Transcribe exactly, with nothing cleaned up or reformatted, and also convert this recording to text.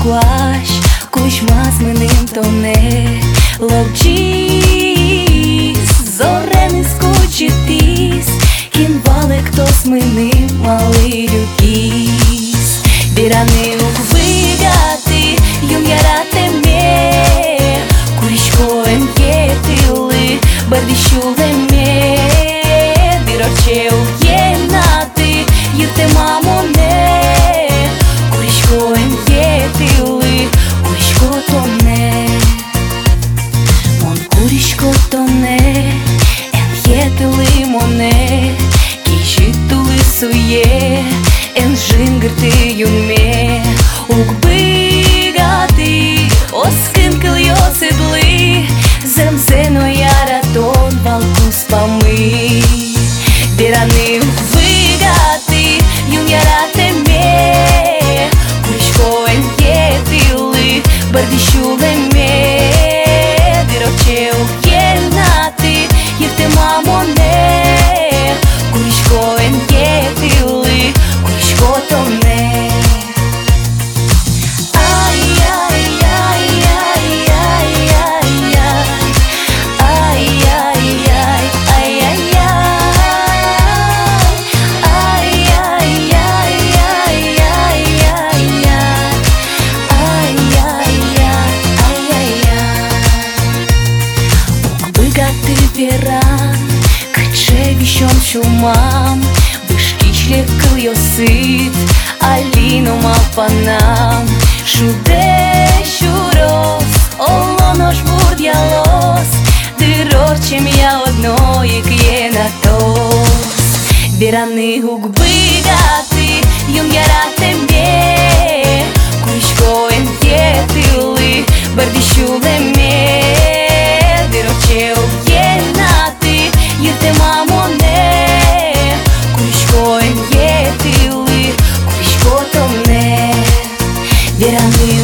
scoași Cușmas mânim tone Lobčis Zorenis kučitis Kin valek tos mânim Mali liukis Birani ukvigati Jum jarate me Kuriškoem jetili Bardišule me Birorčeu jenati Jirte mamone Kuriškoem jetili Kuriškotone Mon kuriškotone En jetili mone Kijituli suye En jingirti yume Ukbigati Oskın kılıyor sidli Zemzeno yaraton Valkus pami Birani ukbigati Yum yarate me Kuriškoem jetili Bardishule me Birorčeu jenati Jirte mamone Kuriškoem jetili Kuriškotone Cât șumam Vâșchișle câliosit Alino ma panam Șude șuros Olonoș burdialos Dyrorče mja odnojik je na tos Birani ukbigati Jum jarate me Kuriškoem jetili Bardišule me Dyrorčeu jenati Jirte mamone Kuriškoem jetili Kuriškotone Birani